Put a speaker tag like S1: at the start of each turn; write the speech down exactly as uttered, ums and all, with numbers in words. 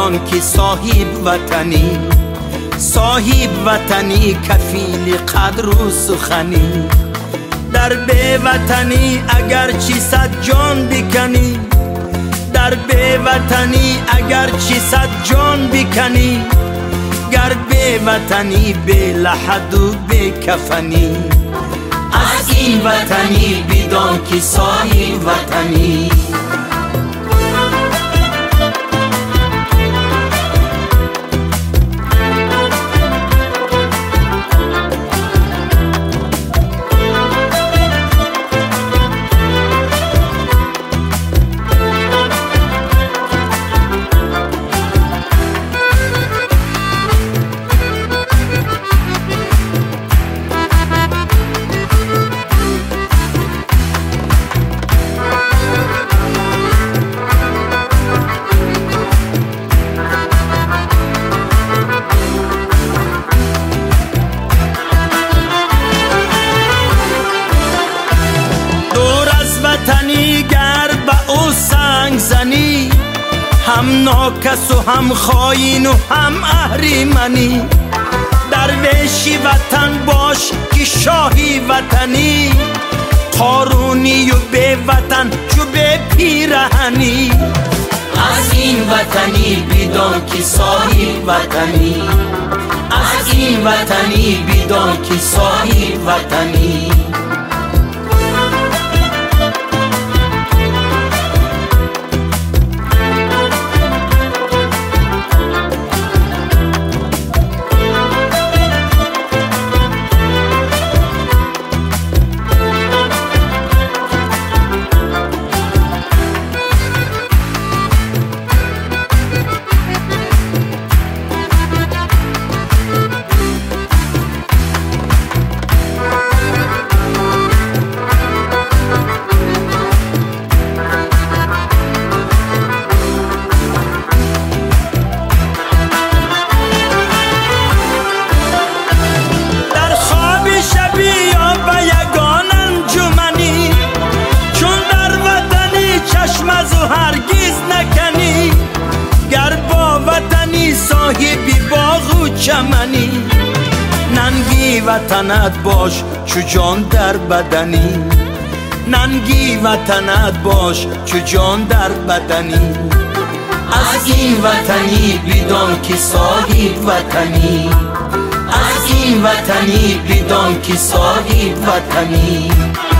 S1: بدان که صاحب وطنی، صاحب وطنی کفیل قدر و سخنی. در بی وطنی اگر چی صد جان بکنی، در بی وطنی اگر چی صد جان بکنی، گر بی وطنی بی لحد و بی کفنی. از این وطنی بدان که صاحب وطنی. وطنی گر به او سنگ زنی، هم ناکس و هم خاین و هم اهریمنی. درویشی وطن باش که شاهی وطنی، قارونی و بی وطن چو بی پیرهنی. از این وطنی بدان که صاحب وطنی، از این وطنی بدان که صاحب وطنی. هرگز نکنی گر با وطنی صاحبی باغ و چمنی. ننگی وطنت باش چو جان در بدنی، ننگی وطنت باش چو جان در بدنی. از این وطنی بدان که صاحب وطنی، از این وطنی بدان که صاحب وطنی.